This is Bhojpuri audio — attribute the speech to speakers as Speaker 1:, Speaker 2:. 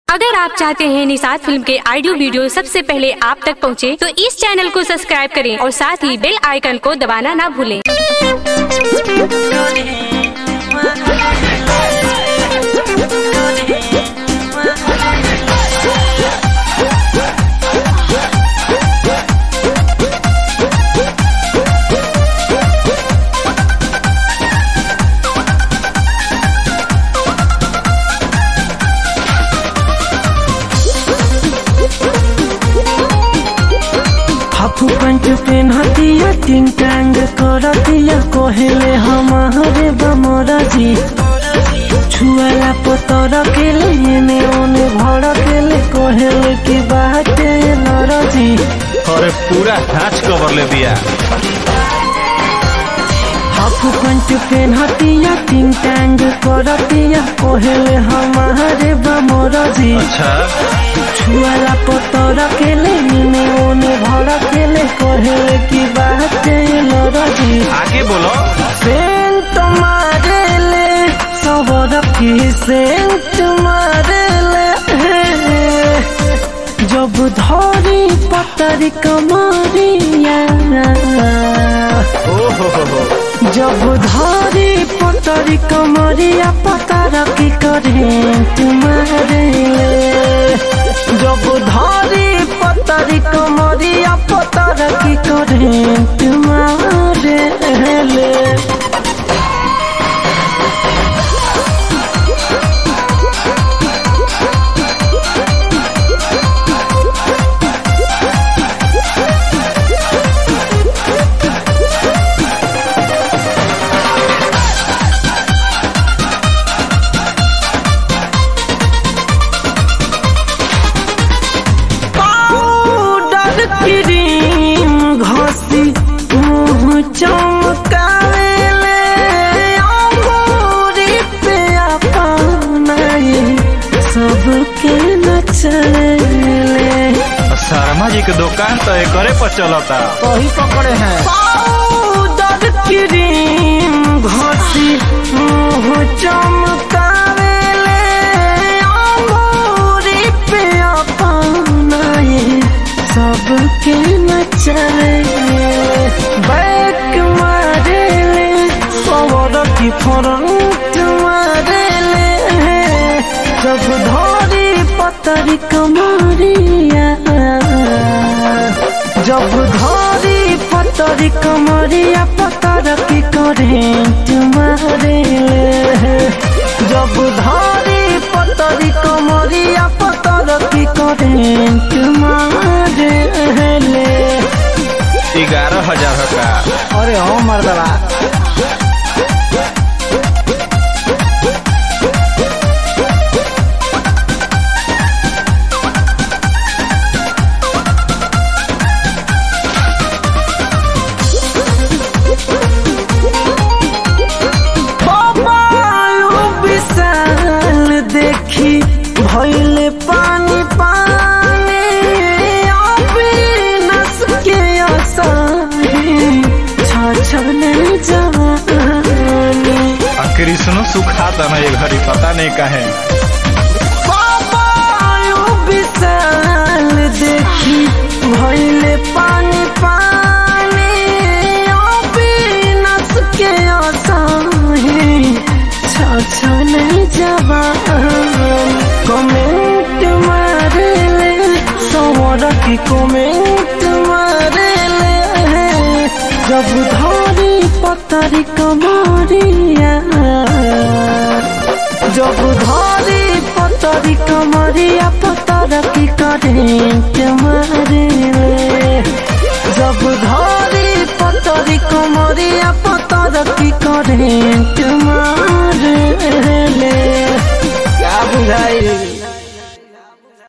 Speaker 1: अगर आप चाहते हैं निषाद फिल्म के ऑडियो वीडियो सबसे पहले आप तक पहुंचे, तो इस चैनल को सब्सक्राइब करें और साथ ही बेल आइकन को दबाना ना भूलें।
Speaker 2: हाफू पैंट पेन्हतिया टिंग टांग करतिया कोहेले हमारे बमरा जी छुआला पतर के लिए ओने भड़ के ले कोहेले की बात नर जी।
Speaker 3: अरे पूरा नाच कवर ले दिया।
Speaker 2: हाफू पैंट पेन्हतिया टिंग टांग करतिया कोहेले हमारे बमरा जी
Speaker 3: अच्छा
Speaker 2: छुआला पतर के लिए ओने भड़ के ले कोहेले की बात नर जी।
Speaker 3: आगे बोलो।
Speaker 2: सेंट मारे ले सबर की सेंट मारे ले जब धरी पतरी कमरिया जब धरी पतरी कमरिया पतर की करेंट मारे ले जब धरी पतरी कमरिया पतर की करेंट मारे ले। क्रीम घसी मुँह चमकावेले अंगूरी पे अपनाए सबके नचले।
Speaker 3: शर्मा जी के दुकान तो एकरे पर चलता
Speaker 2: वही पकड़े हैं। पाउडर क्रीम घसी मुँह चमकावेले अंगूरी पे अपनाए सबके नचले। बैक मारे ले सवर की फ्रंट मारे ले जब धरी पतरी कमरिया जब धरी पतरी कमरिया पतर की करेंट मारे ले जब धरी पतरी कमरिया पतर की करेंट मारे ले।
Speaker 3: 11,000 का।
Speaker 2: अरे हो मर्दवा विशाल देखी भइले पानी पानी अविनाश के आसानी छछने जवानी।
Speaker 3: कृष्ण सुखाता ना ये घड़ी पता नहीं कहे।
Speaker 2: विशाल देखी भइले पानी पानी अविनाश के आसानी छछने जवानी। कमेंट मारे ले सवर की कमेंट मारे ले जब धरी पतरी कमरिया जब धरी पतरी कमरिया पतर की करेंट मारे ले जब धरी पतरी कमरिया पतर की करेंट मारे ले। क्या बुझाई।